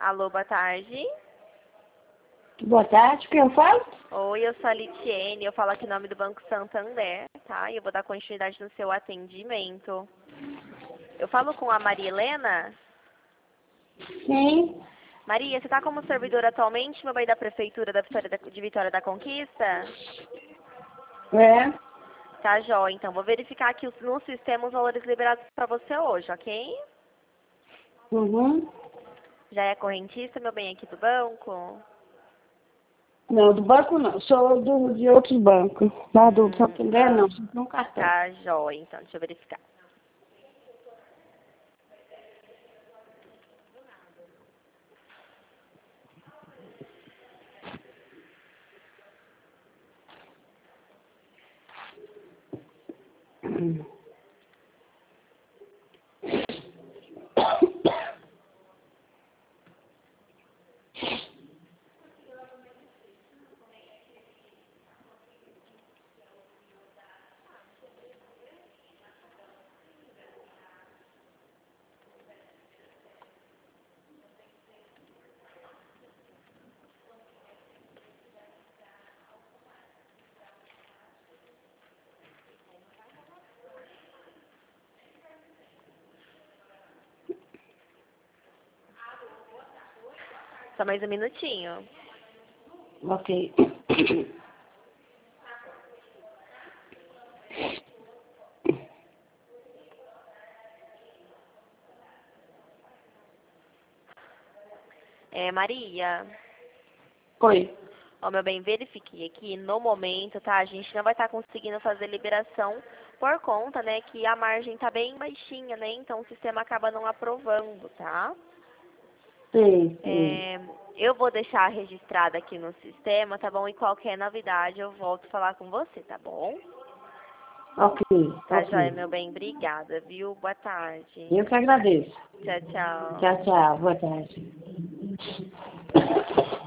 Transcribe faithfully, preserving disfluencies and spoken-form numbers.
Alô, boa tarde. Boa tarde, quem eu falo? Oi, eu sou a Litiene, eu falo aqui em nome do Banco Santander, tá? E eu vou dar continuidade no seu atendimento. Eu falo com a Maria Helena? Sim. Maria, você está como servidora atualmente no meio da Prefeitura da Vitória da, de Vitória da Conquista? É. Tá, jóia. Então, vou verificar aqui os- no sistema os valores liberados para você hoje, ok? Uhum. Já é correntista, meu bem, aqui do banco? Não, do banco não. Sou do, de outros bancos. Lá do Hum, Santander não, só tem um cartão. tá, jóia. Então, deixa eu verificar. Só mais um minutinho. Ok. É, Maria, Oi. ó, meu bem, verifiquei aqui, no momento, tá? A gente não vai estar conseguindo fazer liberação por conta, né, que a margem tá bem baixinha, né? Então o sistema acaba não aprovando, tá? Sim, sim. É, eu vou deixar registrado aqui no sistema, tá bom? E qualquer novidade eu volto a falar com você, tá bom? Ok, Tá, joia, ok. meu bem, obrigada, viu? Boa tarde. Eu que agradeço. Tchau, tchau. Tchau, tchau. Boa tarde.